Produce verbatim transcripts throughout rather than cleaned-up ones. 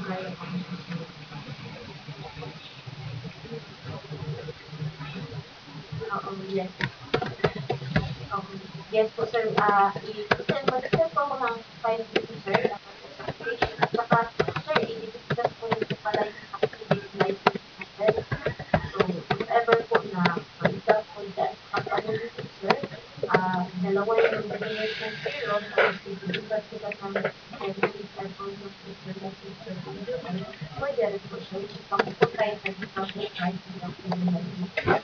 Oo, yes. Okay. Yes po sir, ah, i-send mag-send po ako ng file dito sir, ng application at saka sir i-discuss po ninyo pala yung accident license number. So, if ever po na for example dyan sa company dito sir, ah, dalawa yung emergency room tapos i-discuss sila ng license level ng safety license level sir, pwede rin po siya which is mag-put tayo thirty thousand price ng license.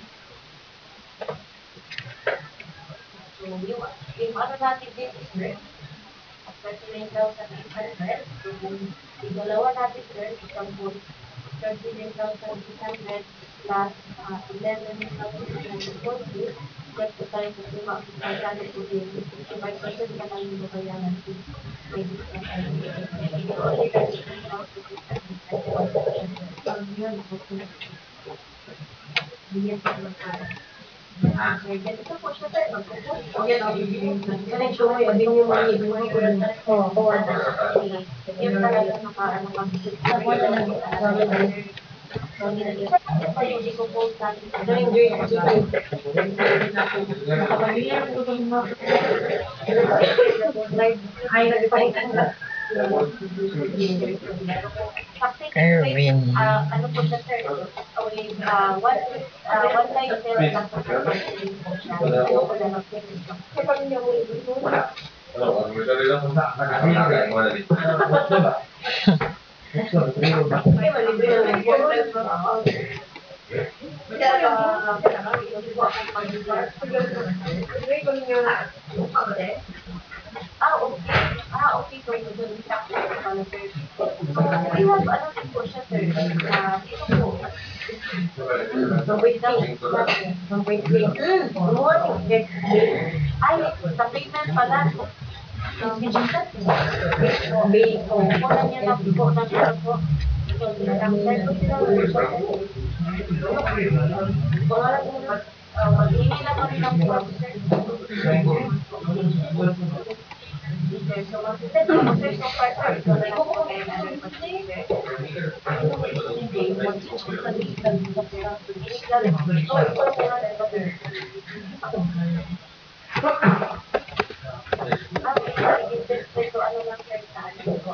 So, yung, yung ano natin dito, sir, thirty-nine thousand eight hundred. So, yung dalawa natin, sir, isang po, thirty-nine thousand eight hundred plus uh, eleven thousand eight hundred forty. Plus po tayo sa lima, magkano po din, fifty-five percent na lang yung babayaran din. May discount tayo dito. So, only thirty-nine thousand eight hundred thirty-one po siya, sir. Um, yun, okay. Yes, sir. Sir, ganito po siya, sir. Magpo-post po siya. Ganito po yung yung mga kulang na yung talaga naka-ano kami. Wala na yung pa yung i-post natin sa ay nagpalitan na. Erwin. Uh, ano po siya, sir? With uh, one, uh, one time sales lang po siya. Ano po na mag-finish lang. Ah, okay. Ah, okay. So, doon sa pala, sir. So, we have, ano din po siya, sir. Ah, ito po. one point three. one point three. Ay, sa payment pala. So, muna niya na po na ano po. So, sir, kung sino po siya, sir. Pangalan mo na. Ah, mag-email lang kami ng po, sir. Sir, so mag-send ako, sir, so far, sir. So, na lang po kayo na lang mag-send, sir. Hindi, mag-check sa legal dito, sir. Illegal. So, ito lang po natin, sir. Ah, sir, i-send, sir, so ano lang, sir, sa ano po.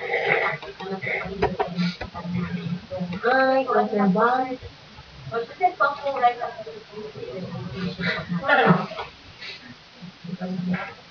Ay, kontraband. Mag-send po ako right after the